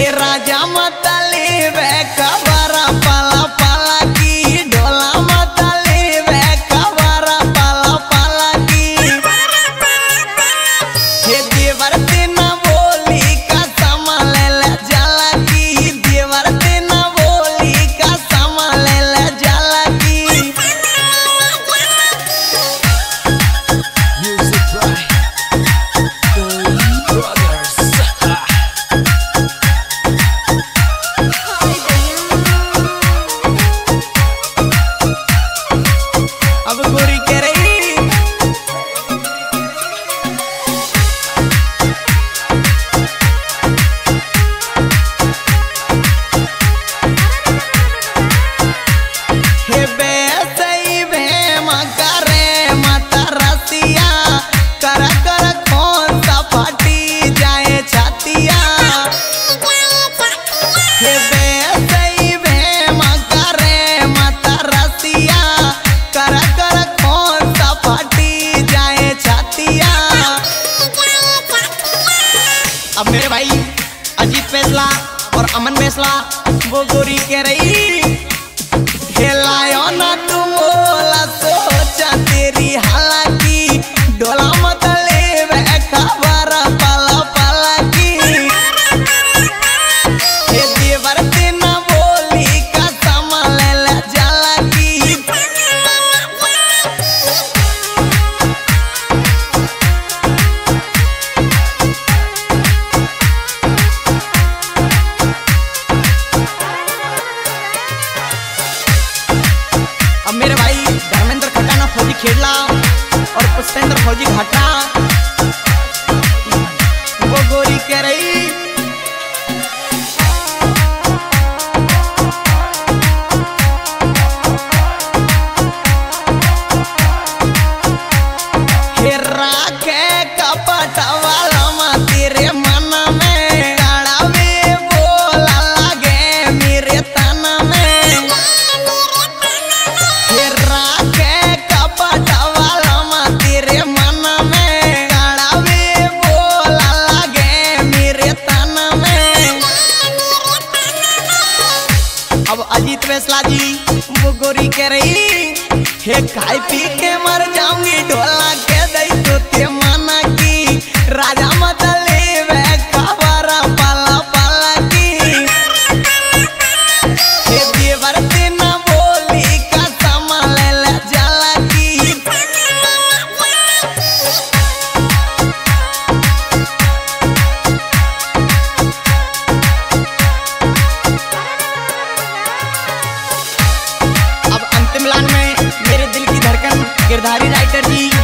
राजा मतली वे कबरा पाला पाला की ढोला मतली वे कबरा पाला पाला की हे देवर तेना बोली का संभाल ले जाला की देवर तेना बोली का संभाल ले जाला की म्यूजिक बाय ब्रदर्स अब गोरी कह रही हे बेसई भेम करे माता रसिया कर कर कौन सा फटी जाए छातिया हे बेसई भेम करे माता रसिया कर कर कौन सा फटी जाए छातिया। अब मेरे भाई अजीत फैसला और अमन फैसला वो गोरी कह रही खेलायो ना तू बोला सोचा तेरी हालाकी डोला मत ले वे खबरा पाला पाला की हे देवर तेना बोली का संभाल ले जाला की अब मेरे भाई धर्मेंद्र खटाना फौजी खेड़ला और पुष्पेंद्र फौजी घाटा वो गोरी कह रही हे राखे कपट वाला मा तेरे मन में गाड़ावे बोला लगे मेरे तन में हे राखे कपट वाला मा तेरे मन में गाड़ावे बोला लगे मेरे तन में। अब अजीत फैसला जी वो गोरी कह रही हे खाई पी के मर जाऊंगी ढोला के दई तो ते माना की राजा मत ले वे खबरा पाला पाला की हे देवर तेना बोली का संभाल ले जाला की अब अंतिम लाइन में मेरे दिल की धड़कन गिरधारी राइटर जी